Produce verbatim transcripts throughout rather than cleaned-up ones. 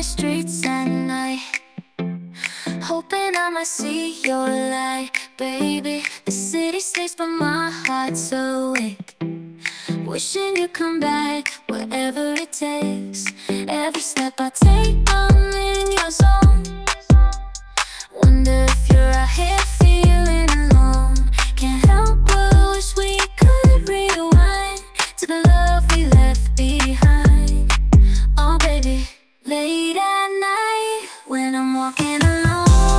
the streets at night, hoping I might see your light. Baby, the city sleeps but my heart's awake, wishing you'd come back, whatever it takes. Every step I take, I'm in your zone. Wonder if you're out here feeling alone. Can't help but wish we could rewind to the love we left behind. Oh baby, late at night when I'm walking alone,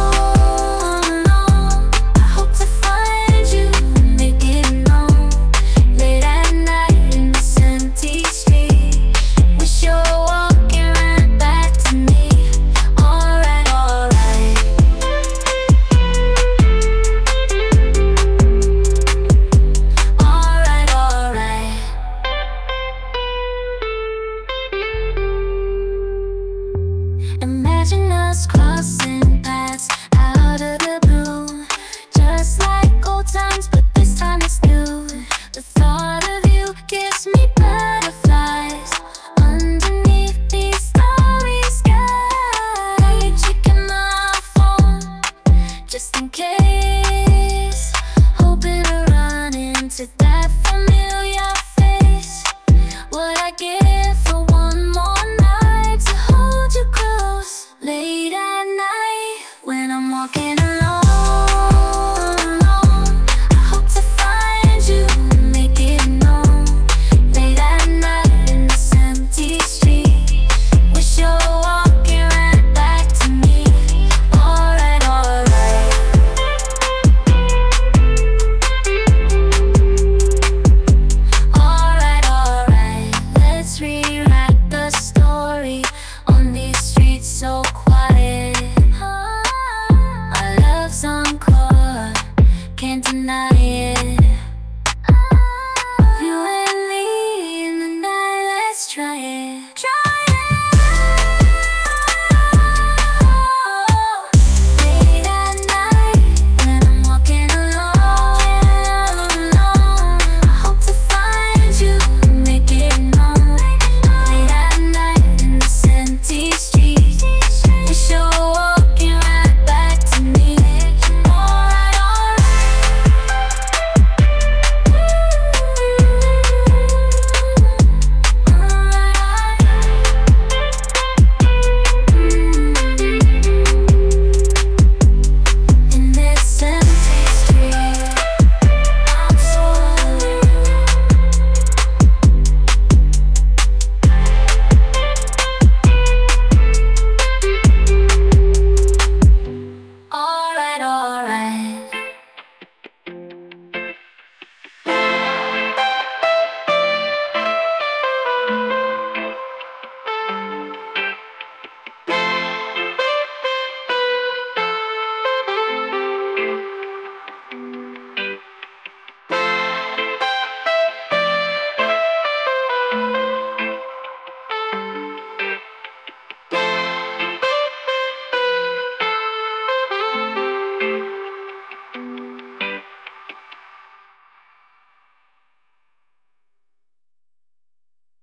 imagine us crossing paths out of the blue, just like old times, but this time it's new. The thought of you gives me butterflies underneath these starry skies. Checking my phone just in case, hoping to run into that familiar face. What I give for one more night to hold you close. Late at night when I'm walking alone, I hope to find you, make it known. Late at night in this empty street, wish you were walking right back to me. Alright, alright. Alright, alright. Let's rewrite the story on these streets so quiet. Our love's encore, can't deny it.